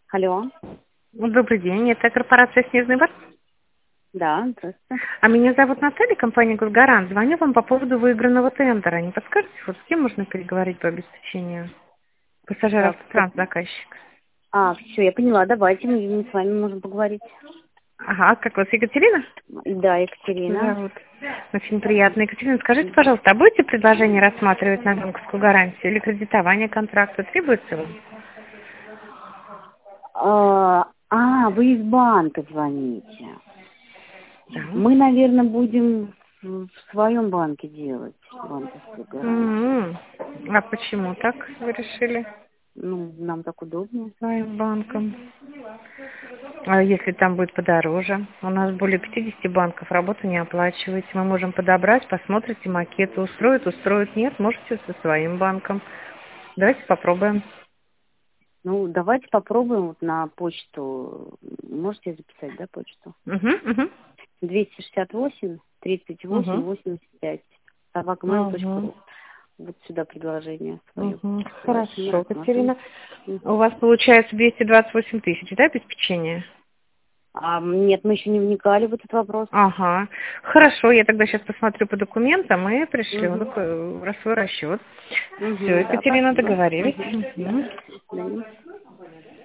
Алло. Добрый день, это корпорация «Снежный бар». Да, здравствуйте. А меня зовут Наталья, компания «Госгарант». Звоню вам по поводу выигранного тендера. Не подскажете, вот с кем можно переговорить по обеспечению пассажиров Так, заказчик? все, я поняла, давайте мы с вами можем поговорить. Ага, как вас, Екатерина? Да, Екатерина. Зовут. Очень приятно. Екатерина, скажите, пожалуйста, а будете предложение рассматривать на банковскую гарантию или кредитование контракта? Требуется вам? Вы из банка звоните. Да. Мы, наверное, будем в своем банке делать банковскую гарантию. А почему так вы решили? Ну, нам так удобнее. Своим банком. А если там будет подороже? У нас более 50 банков, работу не оплачиваете. Мы можем подобрать, посмотрите макеты, устроит, нет, можете со своим банком. Давайте попробуем. Ну, давайте попробуем вот на почту. Можете записать, да, почту? Угу. 268 38 Угу. 85 Угу. собакамейл.ру. Вот сюда предложение свое. Хорошо, Посмотрим. Катерина. У вас получается 228 тысяч, да, обеспечение? Нет, мы еще не вникали в этот вопрос. Ага. Хорошо, я тогда сейчас посмотрю по документам и пришлю Угу. свой расчет. Все, Да, Екатерина, спасибо. договорились. Да. Мгм. До свидания.